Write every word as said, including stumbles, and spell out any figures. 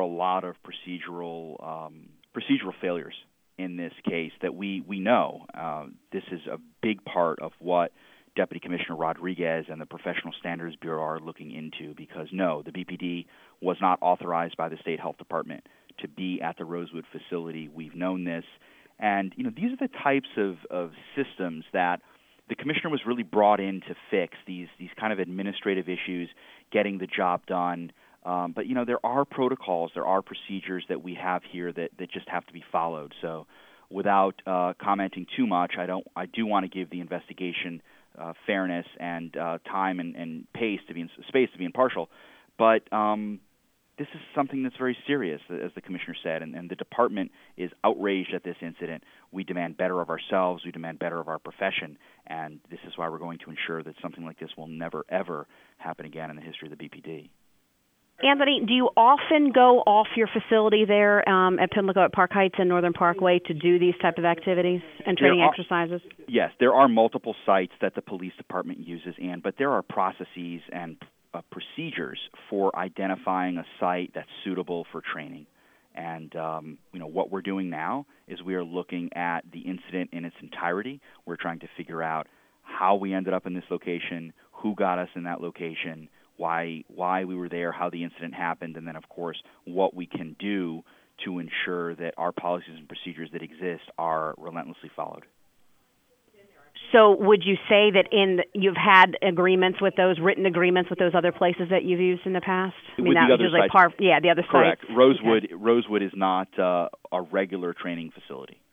a lot of procedural um, procedural failures in this case that we we know. Uh, this is a big part of what Deputy Commissioner Rodriguez and the Professional Standards Bureau are looking into, because no, the B P D was not authorized by the State Health Department to be at the Rosewood facility. We've known this. And, you know, these are the types of, of systems that the commissioner was really brought in to fix, these these kind of administrative issues, getting the job done. Um, but, you know, there are protocols, there are procedures that we have here that, that just have to be followed. So without uh, commenting too much, I don't I do want to give the investigation uh, fairness and uh, time and, and pace to be in, space to be impartial. But um, this is something that's very serious, as the commissioner said, and, and the department is outraged at this incident. We demand better of ourselves. We demand better of our profession, and this is why we're going to ensure that something like this will never, ever happen again in the history of the B P D. Anthony, do you often go off your facility there um, at Pimlico at Park Heights and Northern Parkway to do these type of activities and training are, exercises? Yes, there are multiple sites that the police department uses, Ann, but there are processes and uh, procedures for identifying a site that's suitable for training. And um, you know what we're doing now is we are looking at the incident in its entirety. We're trying to figure out how we ended up in this location, who got us in that location, why why we were there, how the incident happened, and then, of course, what we can do to ensure that our policies and procedures that exist are relentlessly followed. So would you say that in the, you've had agreements with those, written agreements with those other places that you've used in the past? I mean, with that the was other usually sites. part, yeah, the other Correct. sites. Rosewood, okay. Rosewood is not uh, a regular training facility.